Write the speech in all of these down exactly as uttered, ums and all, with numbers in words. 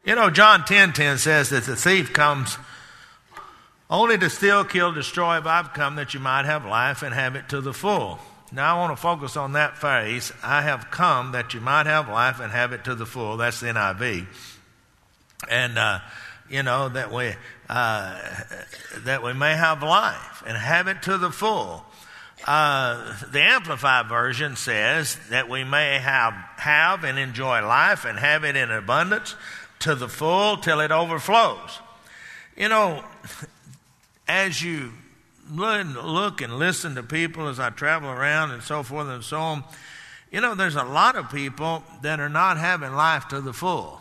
You know, John ten ten says that the thief comes only to steal, kill, destroy. But I've come that you might have life and have it to the full. Now I want to focus on that phrase. I have come that you might have life and have it to the full. That's the N I V. And, uh, you know, that we, uh, that we may have life and have it to the full. Uh, the Amplified Version says that we may have, have and enjoy life and have it in abundance to the full till it overflows. You know, as you look and listen to people as I travel around and so forth and so on, you know, there's a lot of people that are not having life to the full.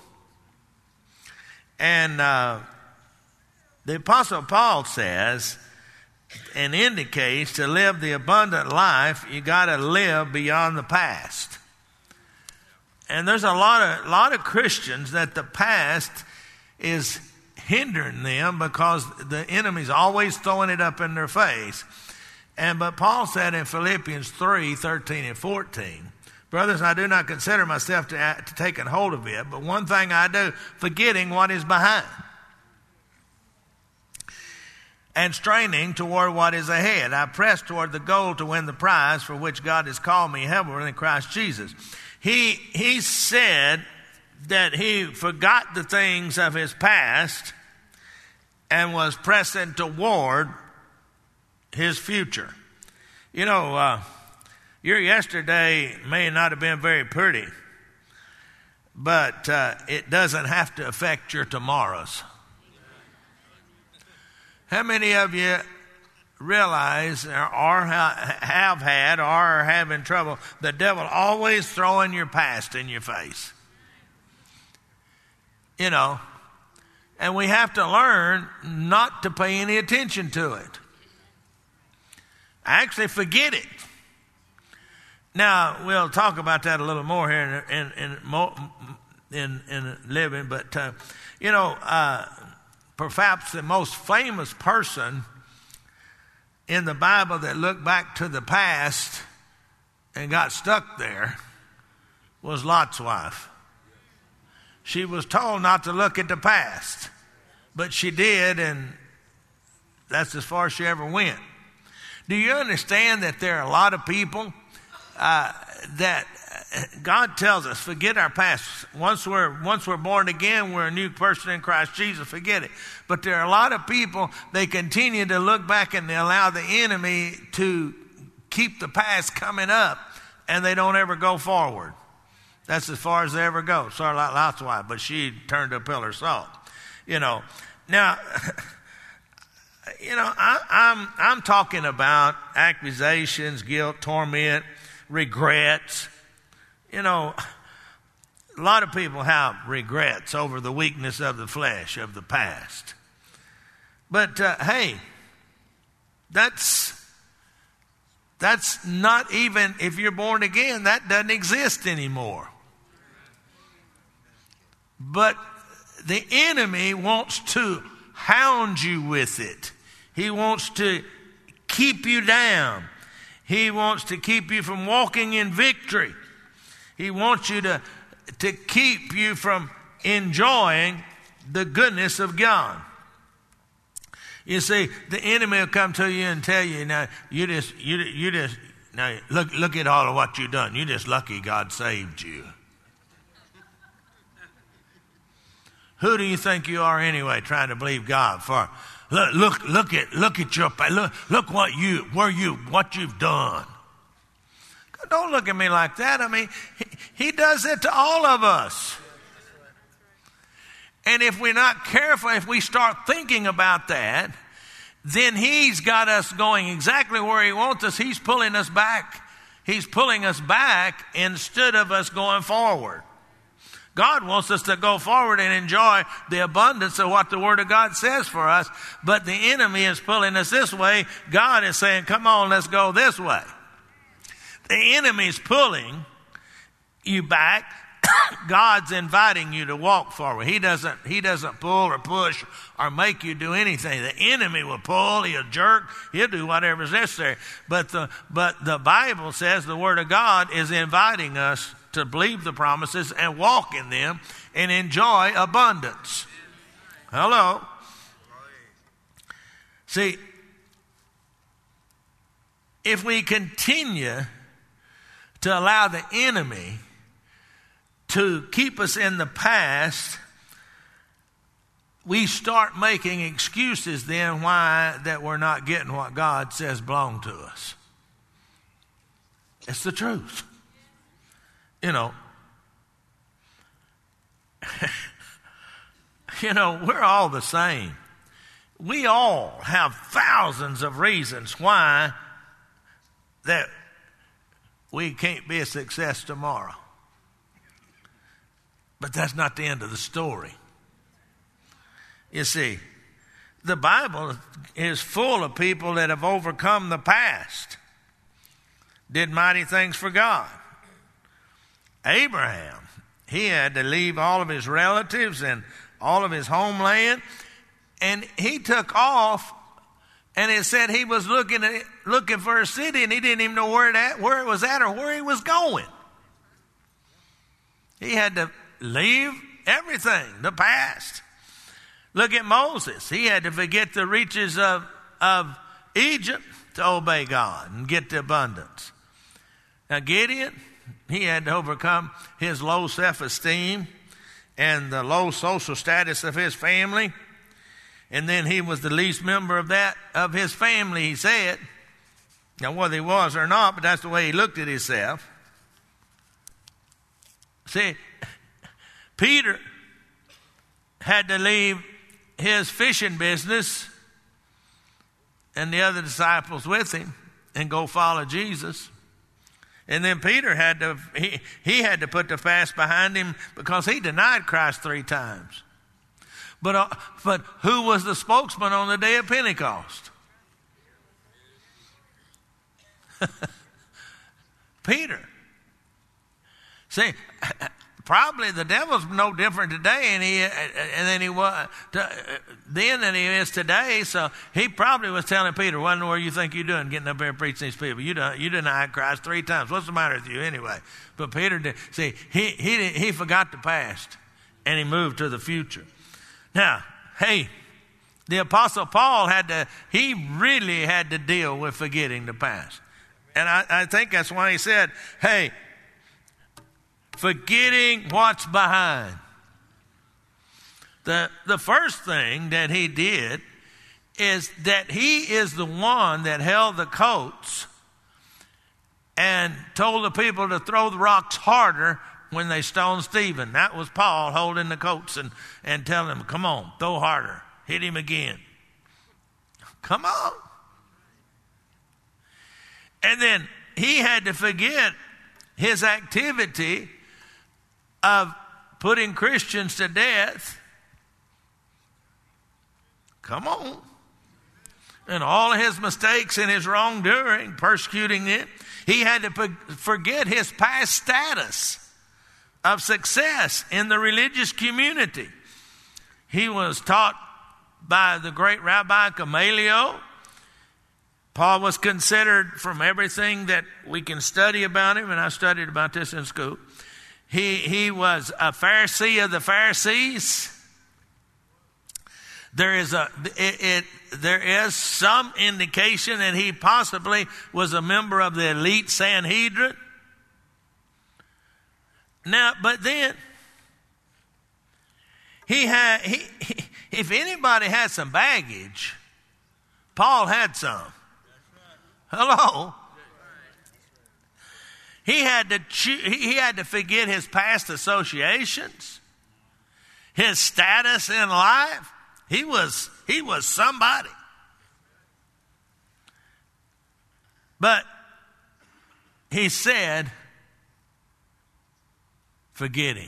And uh, the Apostle Paul says and indicates to live the abundant life, you got to live beyond the past. And there's a lot of lot of Christians that the past is hindering them because the enemy's always throwing it up in their face. And but Paul said in Philippians three, thirteen and fourteen, brothers, I do not consider myself to, to taking hold of it, but one thing I do, forgetting what is behind and straining toward what is ahead. I press toward the goal to win the prize for which God has called me heavenward in Christ Jesus. He, he said that he forgot the things of his past and was pressing toward his future. You know, uh, your yesterday may not have been very pretty, but uh, it doesn't have to affect your tomorrows. How many of you realize or have had or are having trouble, the devil always throwing your past in your face? You know, and we have to learn not to pay any attention to it. Actually forget it. Now, we'll talk about that a little more here in in in, in living, but, uh, you know, uh, perhaps the most famous person in the Bible that looked back to the past and got stuck there was Lot's wife. She was told not to look at the past, but she did, and that's as far as she ever went. Do you understand that there are a lot of people uh, that God tells us, forget our past. Once we're once we're born again, we're a new person in Christ Jesus. Forget it. But there are a lot of people, they continue to look back and they allow the enemy to keep the past coming up, and they don't ever go forward. That's as far as they ever go. Sorry, Lot's wife, but she turned to a pillar of salt. You know, now, you know, I, I'm I'm talking about accusations, guilt, torment, regrets. You know, a lot of people have regrets over the weakness of the flesh, of the past. But, uh, hey, that's, that's not even, if you're born again, that doesn't exist anymore. But the enemy wants to hound you with it. He wants to keep you down. He wants to keep you from walking in victory. He wants you to, to keep you from enjoying the goodness of God. You see, the enemy will come to you and tell you, now, you just, you, you just, now, look, look at all of what you've done. You're just lucky God saved you. Who do you think you are anyway, trying to believe God for? Look, look, look at, look at your, look, look what you, where you, what you've done. Don't look at me like that. I mean, he, he does it to all of us. And if we're not careful, if we start thinking about that, then he's got us going exactly where he wants us. He's pulling us back. He's pulling us back instead of us going forward. God wants us to go forward and enjoy the abundance of what the Word of God says for us. But the enemy is pulling us this way. God is saying, come on, let's go this way. The enemy's pulling you back, God's inviting you to walk forward. He doesn't, he doesn't pull or push or make you do anything. The enemy will pull, he'll jerk, he'll do whatever is necessary. But the, but the Bible says the Word of God is inviting us to believe the promises and walk in them and enjoy abundance. Hello. See, if we continue to allow the enemy to keep us in the past, we start making excuses then why that we're not getting what God says belong to us. It's the truth. You know, you know, we're all the same. We all have thousands of reasons why that we can't be a success tomorrow. But that's not the end of the story. You see, the Bible is full of people that have overcome the past, did mighty things for God. Abraham, he had to leave all of his relatives and all of his homeland, and he took off, and it said he was looking at, looking for a city, and he didn't even know where it, at, where it was at or where he was going. He had to leave everything, the past. Look at Moses. He had to forget the riches of, of Egypt to obey God and get the abundance. Now Gideon, he had to overcome his low self-esteem and the low social status of his family. And then he was the least member of that, of his family, he said. Now whether he was or not, but that's the way he looked at himself. See, Peter had to leave his fishing business and the other disciples with him and go follow Jesus. And then Peter had to, he, he had to put the past behind him because he denied Christ three times. But, uh, but who was the spokesman on the day of Pentecost? Peter. See, probably the devil's no different today and he, and then he was then than he is today. So he probably was telling Peter, "What in the world you think you're doing, getting up there and preaching these people? You done, you denied Christ three times. What's the matter with you anyway?" But Peter did. See, he he he forgot the past and he moved to the future. Now, hey, the Apostle Paul had to. He really had to deal with forgetting the past, and I, I think that's why he said, "Hey." Forgetting what's behind. The, the first thing that he did is that he is the one that held the coats and told the people to throw the rocks harder when they stoned Stephen. That was Paul holding the coats and, and telling them, "Come on, throw harder. Hit him again. Come on." And then he had to forget his activity of putting Christians to death. Come on. And all of his mistakes and his wrongdoing, persecuting it. He had to forget his past status of success in the religious community. He was taught by the great Rabbi Gamaliel. Paul was considered, from everything that we can study about him, and I studied about this in school, he, he was a Pharisee of the Pharisees. There is a it, it there is some indication that he possibly was a member of the elite Sanhedrin. Now, but then he had he, he if anybody had some baggage, Paul had some. Hello. He had to cho- he had to forget his past associations, his status in life. He was he was somebody. But he said, forgetting.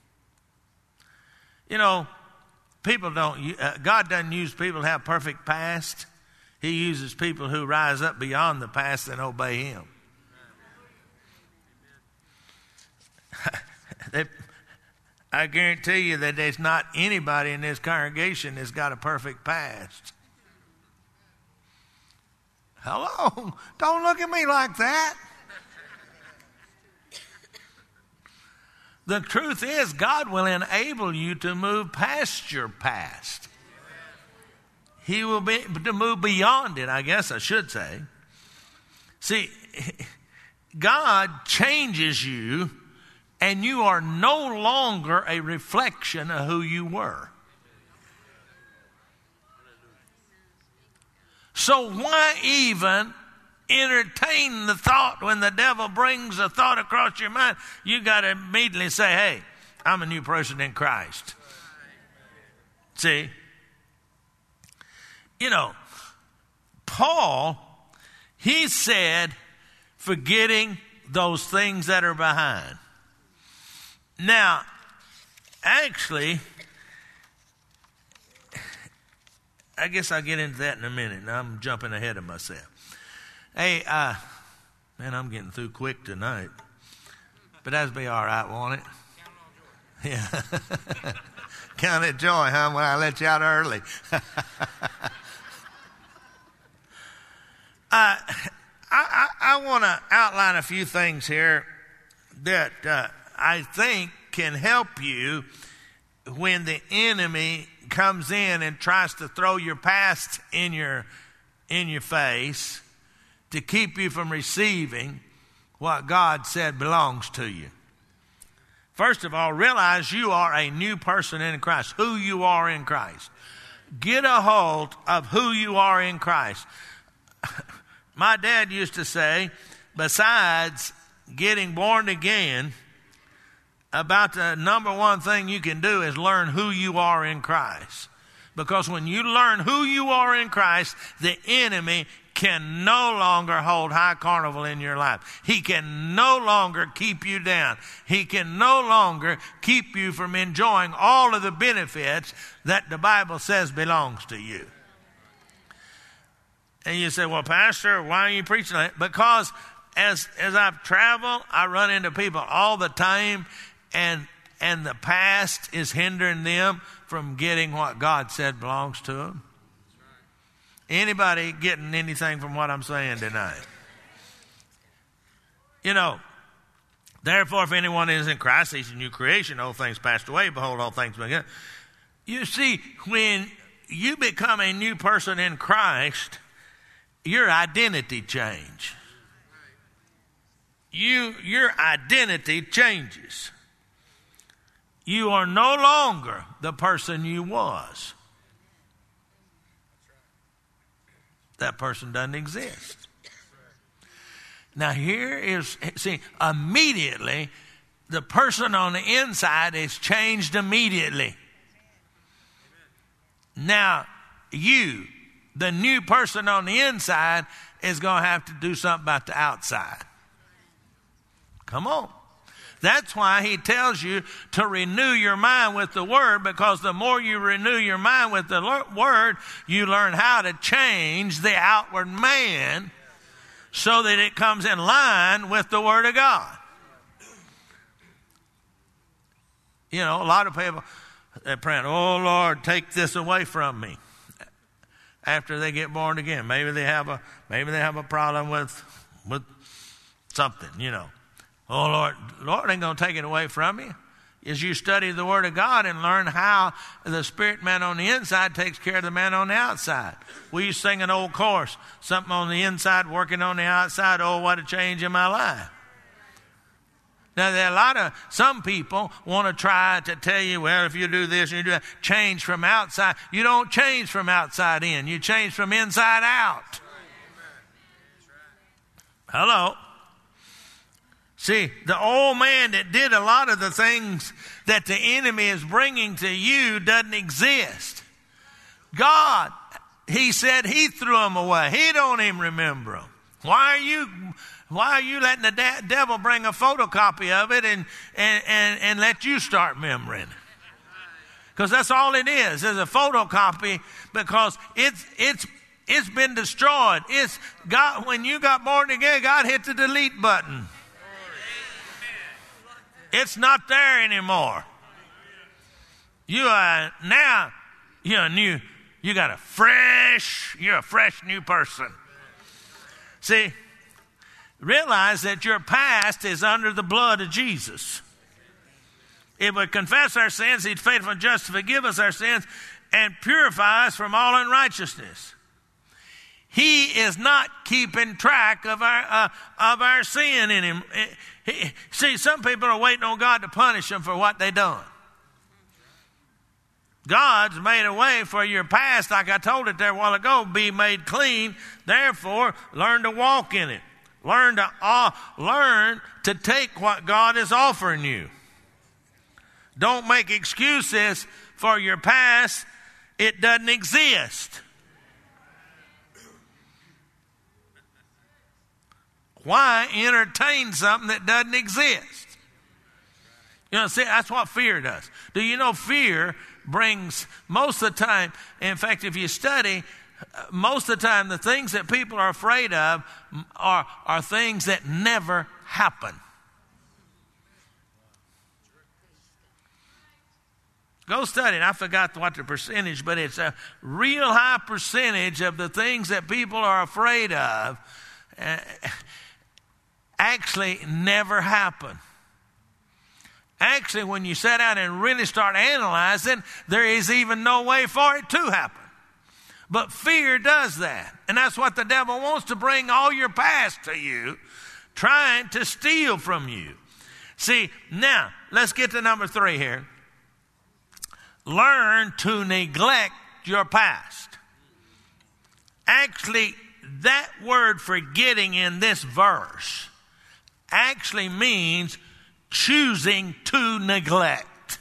You know, people don't. Uh, God doesn't use people who have perfect past. He uses people who rise up beyond the past and obey Him. they, I guarantee you that there's not anybody in this congregation that's got a perfect past. Hello? Don't look at me like that. The truth is, God will enable you to move past your past. He will be to move beyond it, I guess I should say. See, God changes you, and you are no longer a reflection of who you were. So why even entertain the thought when the devil brings a thought across your mind? You got to immediately say, hey, I'm a new person in Christ. See? You know, Paul, he said, forgetting those things that are behind. Now, actually, I guess I'll get into that in a minute. I'm jumping ahead of myself. Hey, uh, man, I'm getting through quick tonight. But that'll be all right, won't it? Yeah. Count it joy, huh, when I let you out early. uh, I, I, I want to outline a few things here that uh, I think can help you when the enemy comes in and tries to throw your past in your in your face to keep you from receiving what God said belongs to you. First of all, realize you are a new person in Christ, who you are in Christ. Get a hold of who you are in Christ. My dad used to say, besides getting born again, about the number one thing you can do is learn who you are in Christ. Because when you learn who you are in Christ, the enemy can no longer hold high carnival in your life. He can no longer keep you down. He can no longer keep you from enjoying all of the benefits that the Bible says belongs to you. And you say, well, Pastor, why are you preaching that? Because as as I've traveled, I run into people all the time, and and the past is hindering them from getting what God said belongs to them. Anybody getting anything from what I'm saying tonight? You know, therefore, if anyone is in Christ, he's a new creation. Old things passed away. Behold, all things become. You see, when you become a new person in Christ, your identity change. You, your identity changes. You are no longer the person you was. That person doesn't exist. Now here is, see, immediately, the person on the inside is changed immediately. Now, you, the new person on the inside, is going to have to do something about the outside. Come on. That's why he tells you to renew your mind with the Word, because the more you renew your mind with the Word, you learn how to change the outward man so that it comes in line with the Word of God. You know, a lot of people, they're praying, oh, Lord, take this away from me. After they get born again, maybe they have a maybe they have a problem with with something, you know. Oh, Lord, Lord ain't going to take it away from you. As you study the Word of God and learn how the spirit man on the inside takes care of the man on the outside. We used to sing an old chorus, something on the inside, working on the outside. Oh, what a change in my life. Now, there are a lot of, some people want to try to tell you, well, if you do this and you do that, change from outside. You don't change from outside in. You change from inside out. Hello. See, the old man that did a lot of the things that the enemy is bringing to you doesn't exist. God, he said he threw them away. He don't even remember them. Why are you, why are you letting the de- devil bring a photocopy of it and, and, and, and let you start remembering? Because that's all it is, is a photocopy, because it's, it's, it's been destroyed. It's God, when you got born again, God hit the delete button. It's not there anymore. You are now, you're a new, you got a fresh, you're a fresh new person. See, realize that your past is under the blood of Jesus. If we confess our sins, he's faithful and just to forgive us our sins and purify us from all unrighteousness. He is not keeping track of our uh, of our sin in him. He, he, see, some people are waiting on God to punish them for what they done. God's made a way for your past, like I told it there a while ago, be made clean. Therefore, learn to walk in it. Learn to uh, learn to take what God is offering you. Don't make excuses for your past. It doesn't exist. Why entertain something that doesn't exist? You know, see, that's what fear does. Do you know fear brings most of the time, in fact, if you study, most of the time the things that people are afraid of are, are things that never happen. Go study it. I forgot what the percentage, but it's a real high percentage of the things that people are afraid of uh, actually never happen. Actually, when you sit down and really start analyzing, there is even no way for it to happen. But fear does that. And that's what the devil wants, to bring all your past to you, trying to steal from you. See, now, let's get to number three here. Learn to neglect your past. Actually, that word forgetting in this verse actually means choosing to neglect.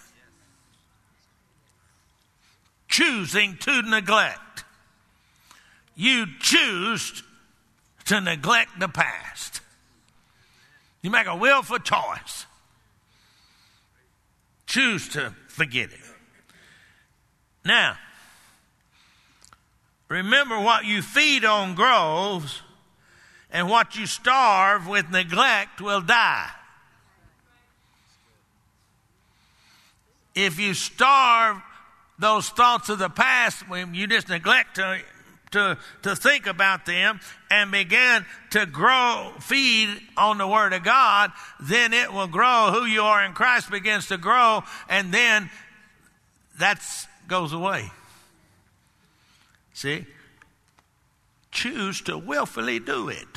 Choosing to neglect. You choose to neglect the past. You make a willful choice. Choose to forget it. Now, remember, what you feed on grows, and what you starve with neglect will die. If you starve those thoughts of the past, when you just neglect to, to, to think about them and begin to grow, feed on the Word of God, then it will grow. Who you are in Christ begins to grow, and then that's goes away. See? Choose to willfully do it.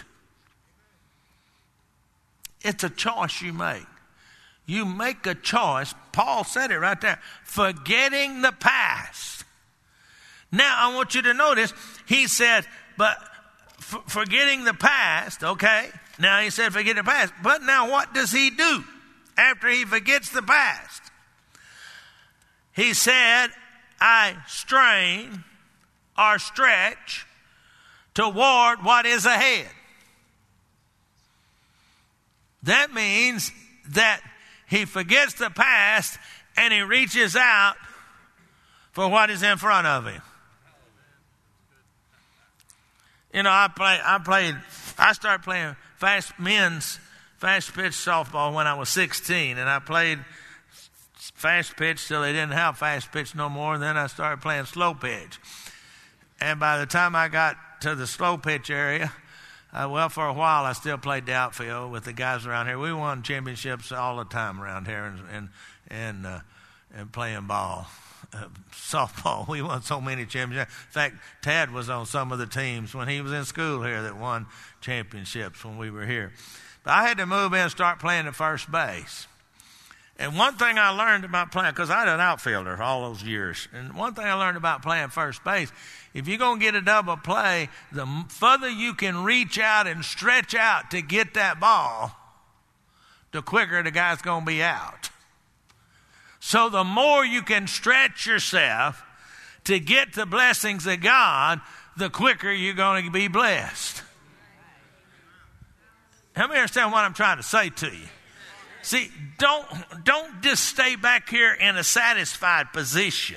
It's a choice you make. You make a choice. Paul said it right there. Forgetting the past. Now, I want you to notice, he said, but f- forgetting the past, okay? Now, he said forget the past. But now, what does he do after he forgets the past? He said, I strain or stretch toward what is ahead. That means that he forgets the past and he reaches out for what is in front of him. You know, I play. I played. I started playing fast men's fast pitch softball when I was sixteen, and I played fast pitch till they didn't have fast pitch no more. And then I started playing slow pitch. And by the time I got to the slow pitch area, uh, well, for a while I still played the outfield with the guys around here. We won championships all the time around here, and and and, uh, and playing ball, uh, softball. We won so many championships. In fact, Tad was on some of the teams when he was in school here that won championships when we were here. But I had to move in and start playing at first base. And one thing I learned about playing, because I was an outfielder for all those years, and one thing I learned about playing first base, if you're going to get a double play, the further you can reach out and stretch out to get that ball, the quicker the guy's going to be out. So the more you can stretch yourself to get the blessings of God, the quicker you're going to be blessed. Help me understand what I'm trying to say to you. See, don't, don't just stay back here in a satisfied position,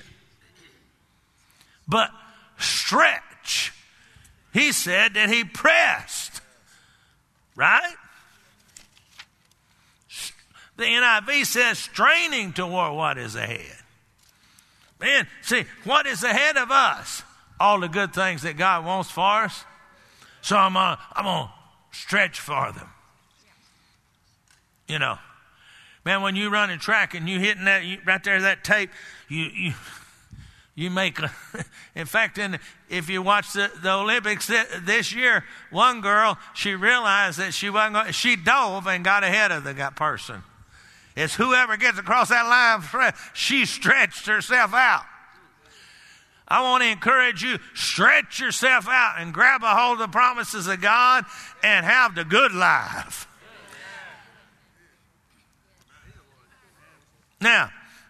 but stretch. He said that he pressed, right? The N I V says straining toward what is ahead. Man, see, what is ahead of us? All the good things that God wants for us. So I'm going I'm to stretch for them. You know, man, when you run a track and you hitting that, you, right there, that tape, you you you make a, in fact, in, if you watch the, the Olympics this year, one girl, she realized that she wasn't going, she dove and got ahead of the person. It's whoever gets across that line, she stretched herself out. I want to encourage you, stretch yourself out and grab a hold of the promises of God and have the good life. Now,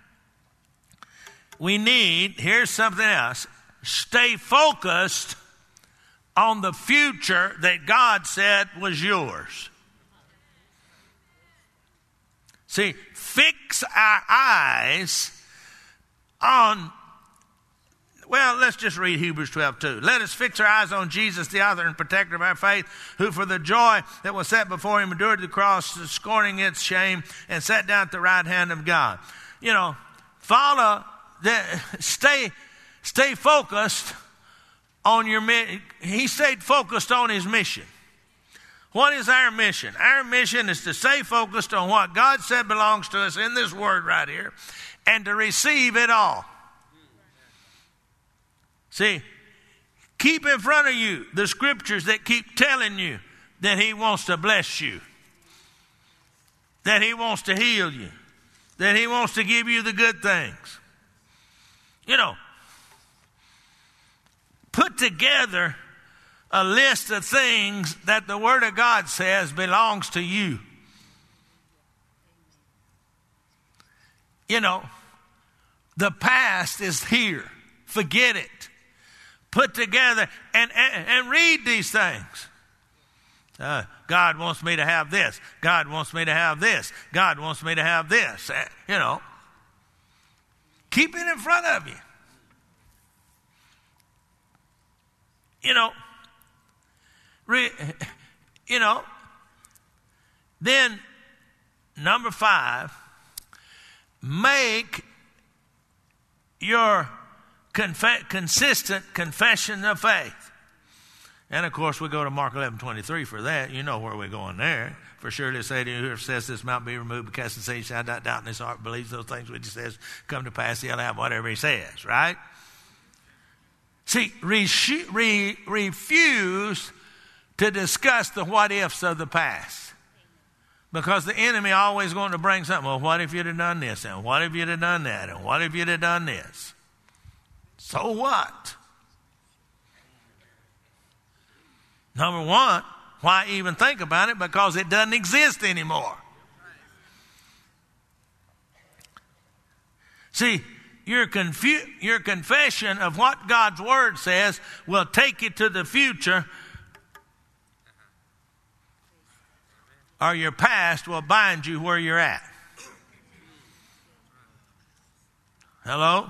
we need, here's something else, stay focused on the future that God said was yours. See, fix our eyes on, well, let's just read Hebrews twelve two. Let us fix our eyes on Jesus, the author and protector of our faith, who for the joy that was set before him endured the cross, scorning its shame, and sat down at the right hand of God. You know, follow, the, stay, stay focused on your mission. He stayed focused on his mission. What is our mission? Our mission is to stay focused on what God said belongs to us in this word right here and to receive it all. See, keep in front of you the scriptures that keep telling you that he wants to bless you, that he wants to heal you, that he wants to give you the good things. You know, put together a list of things that the Word of God says belongs to you. You know, the past is here. Forget it. Put together and, and, and read these things. Uh, God wants me to have this. God wants me to have this. God wants me to have this. Uh, you know, keep it in front of you. You know, re, you know, then number five, make your conf- consistent confession of faith. And of course, we go to Mark eleven twenty-three for that. You know where we're going there. For surely say to you, whoever says this mountain be removed, but cast and say, shall not doubt in his heart, believes those things which he says come to pass, he'll have whatever he says, right? See, re- re- refuse to discuss the what ifs of the past. Because the enemy always going to bring something. Well, what if you'd have done this? And what if you'd have done that? And what if you'd have done this? So what? Number one, why even think about it? Because it doesn't exist anymore. See, your, confu- your confession of what God's Word says will take you to the future, or your past will bind you where you're at. Hello?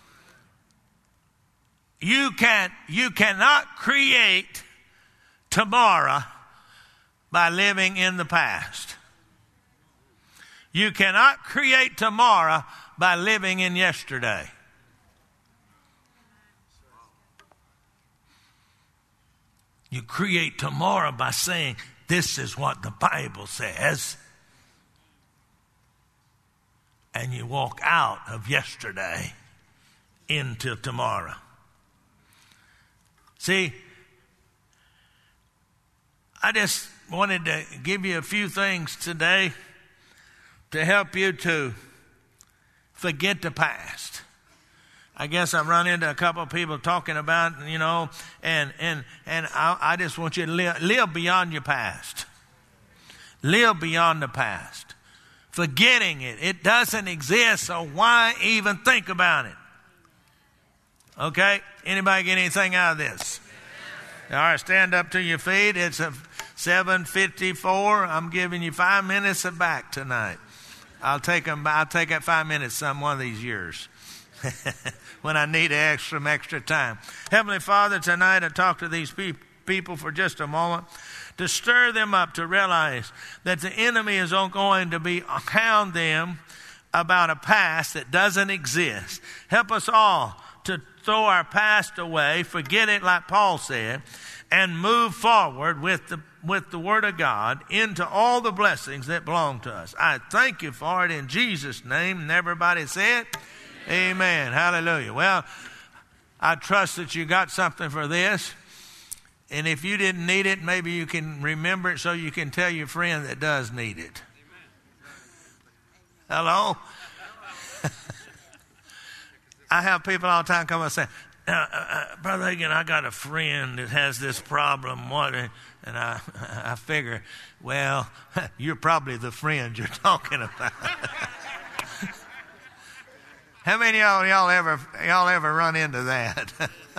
You can you cannot create tomorrow by living in the past. You cannot create tomorrow by living in yesterday. You create tomorrow by saying, this is what the Bible says. And you walk out of yesterday into tomorrow. See, I just wanted to give you a few things today to help you to forget the past. I guess I've run into a couple of people talking about, you know, and and and I, I just want you to live, live beyond your past. Live beyond the past. Forgetting it. It doesn't exist, so why even think about it? Okay? Anybody get anything out of this? All right, stand up to your feet. It's a seven fifty-four. I'm giving you five minutes of back tonight. I'll take them. I'll take that five minutes some one of these years when I need extra, some extra time. Heavenly Father, tonight I talk to these pe- people for just a moment. to stir them up to realize that the enemy is going to be hound them about a past that doesn't exist. Help us all to throw our past away, forget it like Paul said, and move forward with the with the Word of God into all the blessings that belong to us. I thank you for it in Jesus' name. And everybody said, Amen. Amen. Hallelujah. Well, I trust that you got something for this. And if you didn't need it, maybe you can remember it so you can tell your friend that does need it. Hello? I have people all the time come and say, uh, uh, Brother Hagin, I got a friend that has this problem. What? And I, I figure, well, you're probably the friend you're talking about. How many of y'all, y'all ever y'all ever run into that?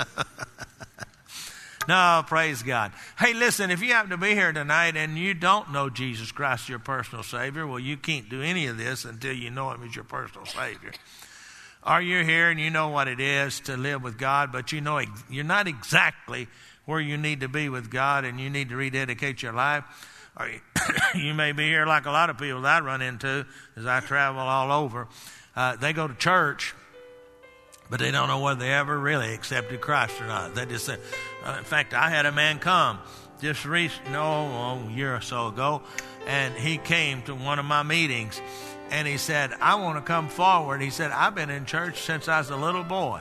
No, praise God. Hey, listen, if you happen to be here tonight and you don't know Jesus Christ, your personal Savior, well, you can't do any of this until you know Him as your personal Savior. Or you're here and you know what it is to live with God, but you know you're not exactly where you need to be with God, and you need to rededicate your life. Or you may be here like a lot of people that I run into as I travel all over. Uh, they go to church, but they don't know whether they ever really accepted Christ or not. They just say, uh, in fact, I had a man come just recently, no, a year or so ago, and he came to one of my meetings, and he said, I want to come forward. He said, I've been in church since I was a little boy,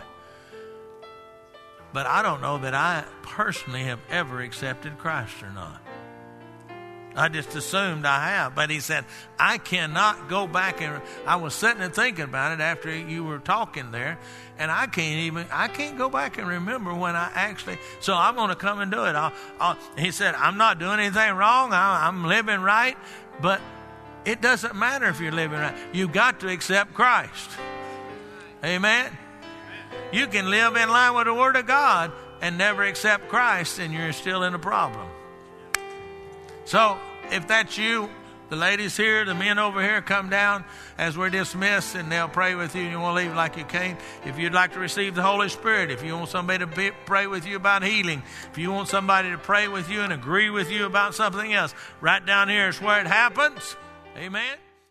but I don't know that I personally have ever accepted Christ or not. I just assumed I have. But he said, I cannot go back. And I was sitting and thinking about it after you were talking there. And I can't even, I can't go back and remember when I actually, so I'm going to come and do it. I'll, I'll, he said, I'm not doing anything wrong. I, I'm living right. But it doesn't matter if you're living right. You've got to accept Christ. Amen. You can live in line with the Word of God and never accept Christ, and you're still in a problem. So, if that's you, the ladies here, the men over here, come down as we're dismissed, and they'll pray with you, and you won't leave like you came. If you'd like to receive the Holy Spirit, if you want somebody to be, pray with you about healing, if you want somebody to pray with you and agree with you about something else, right down here is where it happens. Amen.